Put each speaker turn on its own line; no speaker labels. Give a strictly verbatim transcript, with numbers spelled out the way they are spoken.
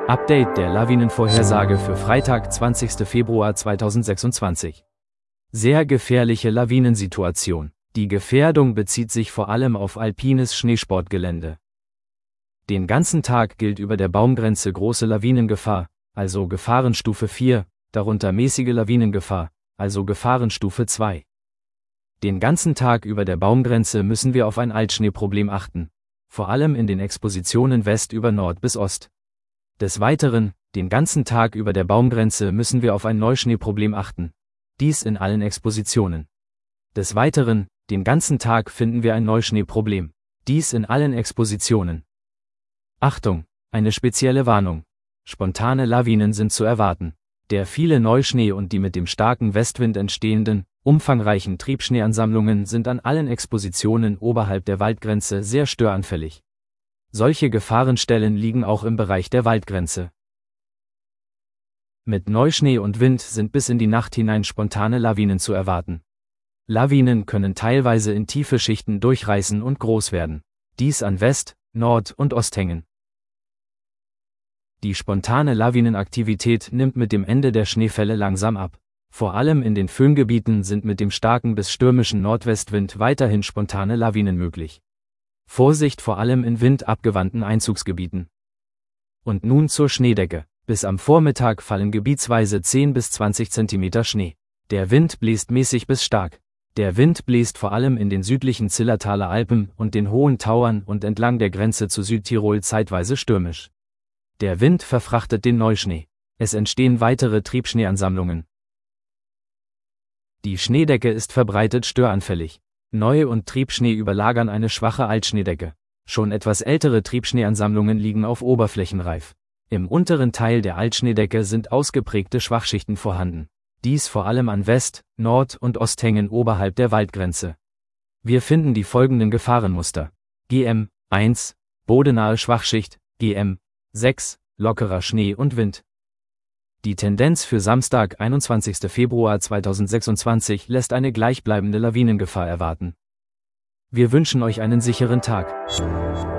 Update der Lawinenvorhersage für Freitag, zwanzigster Februar zweitausendsechsundzwanzig. Sehr gefährliche Lawinensituation. Die Gefährdung bezieht sich vor allem auf alpines Schneesportgelände. Den ganzen Tag gilt über der Baumgrenze große Lawinengefahr, also Gefahrenstufe vier, darunter mäßige Lawinengefahr, also Gefahrenstufe zwei. Den ganzen Tag über der Baumgrenze müssen wir auf ein Altschneeproblem achten, vor allem in den Expositionen West über Nord bis Ost. Des Weiteren, den ganzen Tag über der Baumgrenze müssen wir auf ein Neuschneeproblem achten, dies in allen Expositionen. Des Weiteren, den ganzen Tag finden wir ein Neuschneeproblem, dies in allen Expositionen. Achtung, eine spezielle Warnung. Spontane Lawinen sind zu erwarten. Der viele Neuschnee und die mit dem starken Westwind entstehenden, umfangreichen Triebschneeansammlungen sind an allen Expositionen oberhalb der Waldgrenze sehr störanfällig. Solche Gefahrenstellen liegen auch im Bereich der Waldgrenze. Mit Neuschnee und Wind sind bis in die Nacht hinein spontane Lawinen zu erwarten. Lawinen können teilweise in tiefe Schichten durchreißen und groß werden, dies an West-, Nord- und Osthängen. Die spontane Lawinenaktivität nimmt mit dem Ende der Schneefälle langsam ab. Vor allem in den Föhngebieten sind mit dem starken bis stürmischen Nordwestwind weiterhin spontane Lawinen möglich. Vorsicht vor allem in windabgewandten Einzugsgebieten. Und nun zur Schneedecke. Bis am Vormittag fallen gebietsweise zehn bis zwanzig Zentimeter Schnee. Der Wind bläst mäßig bis stark. Der Wind bläst vor allem in den südlichen Zillertaler Alpen und den hohen Tauern und entlang der Grenze zu Südtirol zeitweise stürmisch. Der Wind verfrachtet den Neuschnee. Es entstehen weitere Triebschneeansammlungen. Die Schneedecke ist verbreitet störanfällig. Neu- und Triebschnee überlagern eine schwache Altschneedecke. Schon etwas ältere Triebschneeansammlungen liegen auf Oberflächenreif. Im unteren Teil der Altschneedecke sind ausgeprägte Schwachschichten vorhanden. Dies vor allem an West-, Nord- und Osthängen oberhalb der Waldgrenze. Wir finden die folgenden Gefahrenmuster. G M eins, bodenahe Schwachschicht, G M sechs, lockerer Schnee und Wind. Die Tendenz für Samstag, einundzwanzigster Februar zweitausendsechsundzwanzig lässt eine gleichbleibende Lawinengefahr erwarten. Wir wünschen euch einen sicheren Tag.